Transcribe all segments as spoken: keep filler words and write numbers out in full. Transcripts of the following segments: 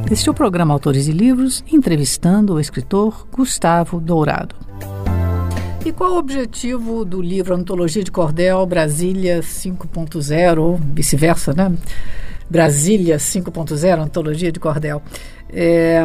Este é o programa Autores de Livros, entrevistando o escritor Gustavo Dourado. E qual o objetivo do livro Antologia de Cordel, Brasília cinco ponto zero, ou vice-versa, né? Brasília cinco ponto zero, Antologia de Cordel. É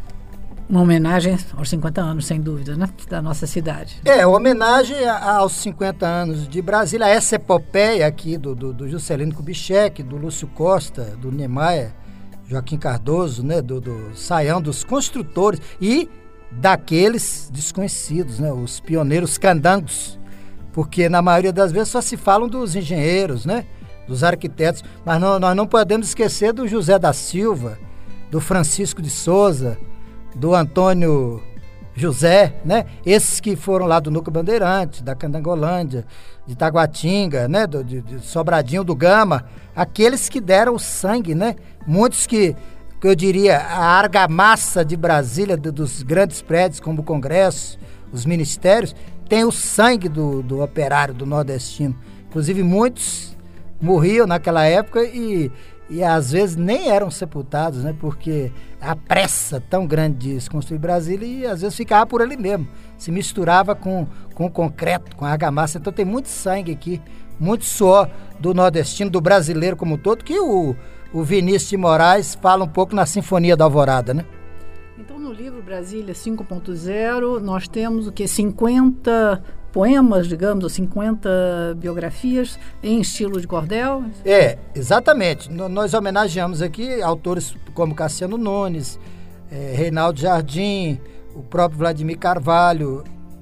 uma homenagem aos cinquenta anos, sem dúvida, né? Da nossa cidade. É, homenagem aos cinquenta anos de Brasília, essa epopeia aqui do, do, do Juscelino Kubitschek, do Lúcio Costa, do Niemeyer, Joaquim Cardoso, né, do, do Saião, dos construtores e daqueles desconhecidos, né, os pioneiros candangos, porque na maioria das vezes só se falam dos engenheiros, né, dos arquitetos, mas não, nós não podemos esquecer do José da Silva, do Francisco de Souza, do Antônio José, né, esses que foram lá do Núcleo Bandeirante, da Candangolândia, de Taguatinga, né, do, de, de Sobradinho do Gama, aqueles que deram o sangue, né, muitos que, que eu diria, a argamassa de Brasília, do, dos grandes prédios como o Congresso, os ministérios, tem o sangue do, do operário, do nordestino. Inclusive muitos morriam naquela época e, e às vezes nem eram sepultados, né, porque a pressa tão grande de se construir Brasília e às vezes ficava por ali mesmo, se misturava com, com o concreto, com a argamassa. Então tem muito sangue aqui, muito suor do nordestino, do brasileiro como um todo, que o, o Vinícius de Moraes fala um pouco na Sinfonia da Alvorada, né? Então no livro Brasília cinco ponto zero nós temos o que? cinquenta poemas, digamos, ou cinquenta biografias em estilo de cordel? É, exatamente. N- nós homenageamos aqui autores como Cassiano Nunes, é, Reinaldo Jardim, o próprio Vladimir Carvalho,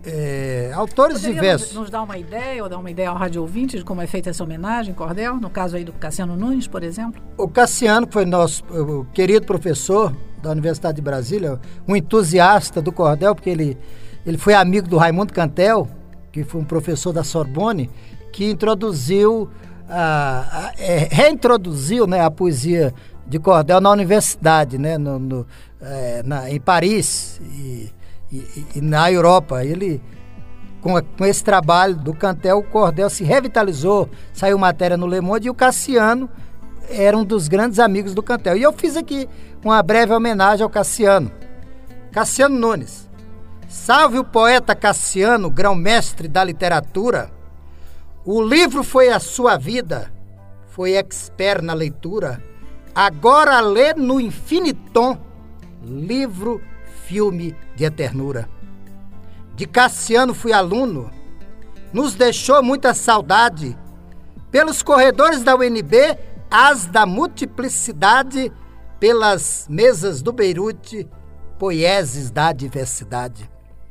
é, autores Poderia diversos. Nos, nos dar uma ideia, ou dar uma ideia ao rádio ouvinte de como é feita essa homenagem, cordel? No caso aí do Cassiano Nunes, por exemplo? O Cassiano, que foi nosso o querido professor da Universidade de Brasília, um entusiasta do cordel, porque ele, ele foi amigo do Raimundo Cantel, que foi um professor da Sorbonne, que introduziu, a, a, é, reintroduziu, né, a poesia de cordel na universidade, né, no, no, é, na, em Paris e, e, e na Europa. Ele, com, a, com esse trabalho do Cantel, o cordel se revitalizou, saiu matéria no Le Monde, e o Cassiano era um dos grandes amigos do Cantel. E eu fiz aqui uma breve homenagem ao Cassiano. Cassiano Nunes. Salve o poeta Cassiano, grão-mestre da literatura. O livro foi a sua vida, foi expert na leitura. Agora lê no infinitom, livro, filme de eternura. De Cassiano fui aluno, nos deixou muita saudade. Pelos corredores da U N B, as da multiplicidade, pelas mesas do Beirute, poieses da diversidade.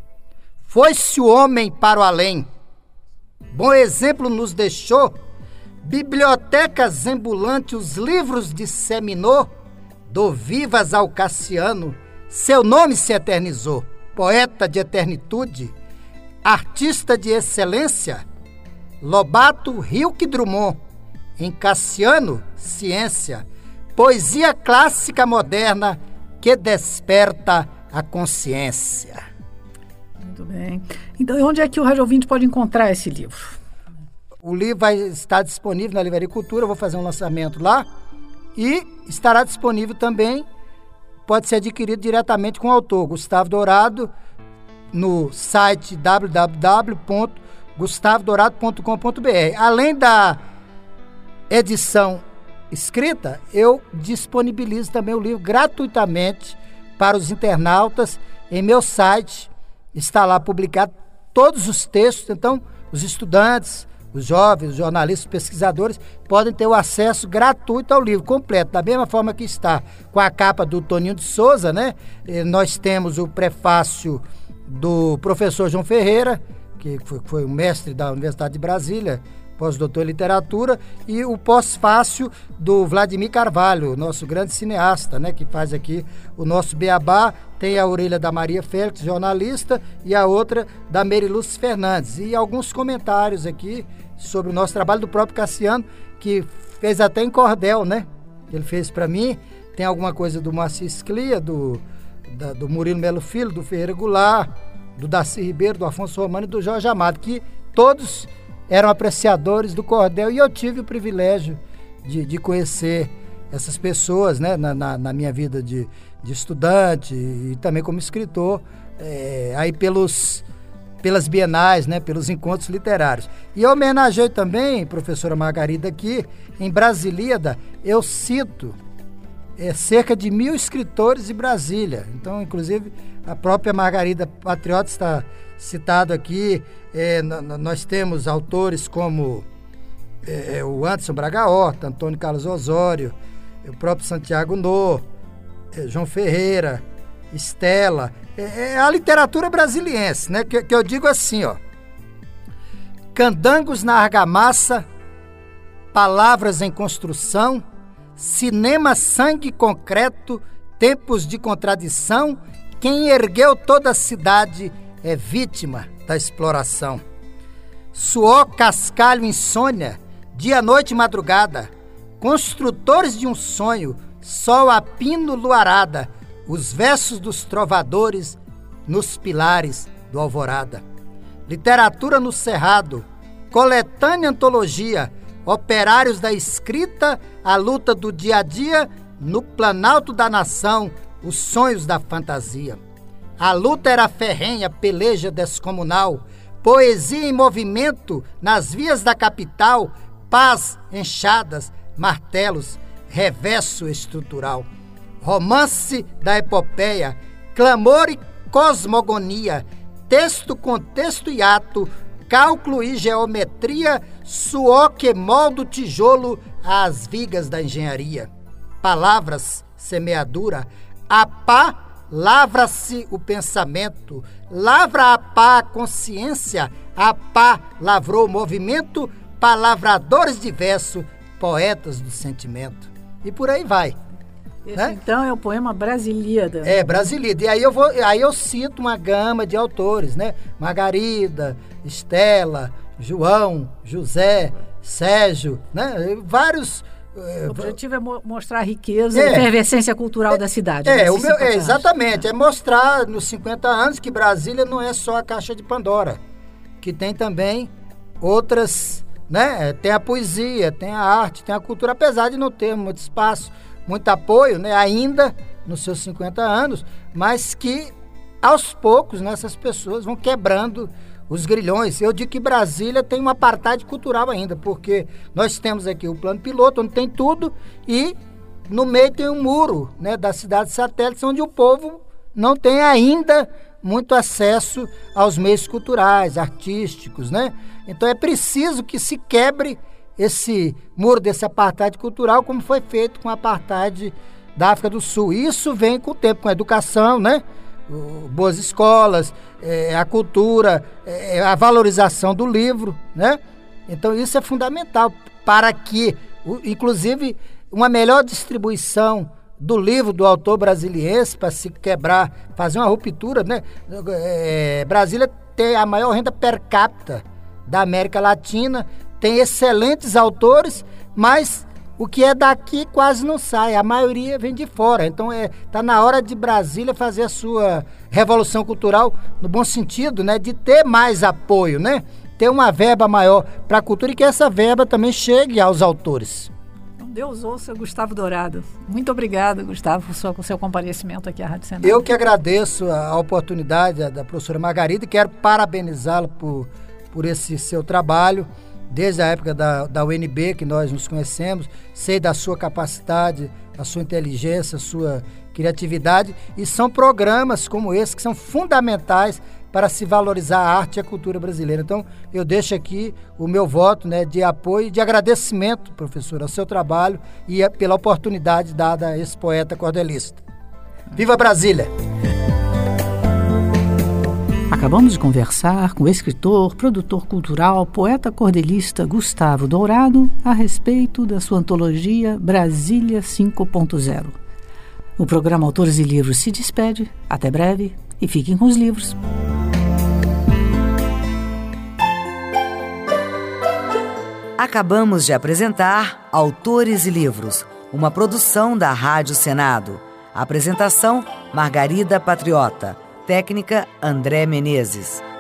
Foi-se o homem para o além, bom exemplo nos deixou, bibliotecas ambulantes os livros disseminou, do vivas ao Cassiano, seu nome se eternizou, poeta de eternitude, artista de excelência, Lobato, Hilke Drummond, em Cassiano, ciência, poesia clássica moderna que desperta a consciência. Muito bem. Então, onde é que o rádio ouvinte pode encontrar esse livro? O livro vai estar disponível na Livraria Cultura, eu vou fazer um lançamento lá, e estará disponível também, pode ser adquirido diretamente com o autor, Gustavo Dourado, no site w w w ponto gustavo dourado ponto com ponto b r. Além da edição escrita, eu disponibilizo também o livro gratuitamente para os internautas em meu site. Está lá publicado todos os textos, então os estudantes, os jovens, os jornalistas, os pesquisadores podem ter o acesso gratuito ao livro completo, da mesma forma que está com a capa do Toninho de Souza, né? E nós temos o prefácio do professor João Ferreira, que foi, foi o mestre da Universidade de Brasília, pós-doutor em literatura, e o pós-fácio do Vladimir Carvalho, nosso grande cineasta, né, que faz aqui o nosso beabá. Tem a orelha da Maria Félix, jornalista, e a outra da Meriluz Fernandes. E alguns comentários aqui sobre o nosso trabalho do próprio Cassiano, que fez até em cordel, né? Ele fez para mim. Tem alguma coisa do Moacir Sclia, do, da, do Murilo Melo Filho, do Ferreira Goulart, do Darcy Ribeiro, do Afonso Romano e do Jorge Amado, que todos eram apreciadores do cordel, e eu tive o privilégio de, de conhecer essas pessoas, né, na, na, na minha vida de, de estudante e também como escritor, é, aí pelos, pelas bienais, né, pelos encontros literários. E eu homenageei também, professora Margarida, aqui em Brasilíada, eu cito é, cerca de mil escritores de Brasília. Então, inclusive, a própria Margarida Patriota está citado aqui. É, n- nós temos autores como é, o Anderson Braga Horta, Antônio Carlos Osório, o próprio Santiago Nô, é, João Ferreira, Estela. É, é a literatura brasiliense, né? Que, que eu digo assim, ó. Candangos na argamassa, palavras em construção, cinema, sangue concreto, tempos de contradição, quem ergueu toda a cidade é vítima da exploração. Suor, cascalho, insônia, dia, noite e madrugada, construtores de um sonho, sol a pino, luarada, os versos dos trovadores nos pilares do alvorada. Literatura no cerrado, coletânea antologia, operários da escrita, a luta do dia a dia, no planalto da nação, os sonhos da fantasia. A luta era ferrenha, peleja descomunal, poesia em movimento nas vias da capital, paz, enxadas, martelos, reverso estrutural. Romance da epopeia, clamor e cosmogonia, texto, contexto e ato, cálculo e geometria, suor que molda o tijolo às vigas da engenharia. Palavras, semeadura, a pá lavra-se o pensamento, lavra a pá a consciência, a pá lavrou o movimento, palavradores de verso, poetas do sentimento. E por aí vai. Esse, né? Então, é o poema Brasilíada. É, Brasilíada. E aí eu, vou, aí eu cito uma gama de autores, né? Margarida, Estela, João, José, Sérgio, né? Vários... O objetivo é mo- mostrar a riqueza é, e a efervescência cultural é, da cidade. É, o meu, é anos. exatamente. É mostrar nos cinquenta anos que Brasília não é só a caixa de Pandora, que tem também outras, né? Tem a poesia, tem a arte, tem a cultura, apesar de não ter muito espaço, muito apoio, né? Ainda nos seus cinquenta anos, mas que aos poucos, né, essas pessoas vão quebrando os grilhões. Eu digo que Brasília tem uma apartheid cultural ainda, porque nós temos aqui o plano piloto, onde tem tudo, e no meio tem um muro, né, das cidades satélites, onde o povo não tem ainda muito acesso aos meios culturais, artísticos, né? Então é preciso que se quebre esse muro desse apartheid cultural, como foi feito com o apartheid da África do Sul. Isso vem com o tempo, com a educação, né? Boas escolas, é, a cultura, é, a valorização do livro, né? Então isso é fundamental para que, o, inclusive, uma melhor distribuição do livro do autor brasiliense, para se quebrar, fazer uma ruptura, né? É, Brasília tem a maior renda per capita da América Latina, tem excelentes autores, mas o que é daqui quase não sai, a maioria vem de fora. Então é, tá na hora de Brasília fazer a sua revolução cultural, no bom sentido, né, de ter mais apoio, né, ter uma verba maior para a cultura e que essa verba também chegue aos autores. Deus ouça Gustavo Dourado. Muito obrigado, Gustavo, por seu, por seu comparecimento aqui à Rádio Senado. Eu que agradeço a oportunidade da, da professora Margarida e quero parabenizá-la por, por esse seu trabalho. Desde a época da, da U N B, que nós nos conhecemos, sei da sua capacidade, da sua inteligência, sua criatividade, e são programas como esse que são fundamentais para se valorizar a arte e a cultura brasileira. Então, eu deixo aqui o meu voto, né, de apoio e de agradecimento, professor, ao seu trabalho e a, pela oportunidade dada a esse poeta cordelista. Viva Brasília! Acabamos de conversar com o escritor, produtor cultural, poeta cordelista Gustavo Dourado a respeito da sua antologia Brasília cinco ponto zero. O programa Autores e Livros se despede. Até breve e fiquem com os livros. Acabamos de apresentar Autores e Livros, uma produção da Rádio Senado. Apresentação: Margarida Patriota. Técnica: André Menezes.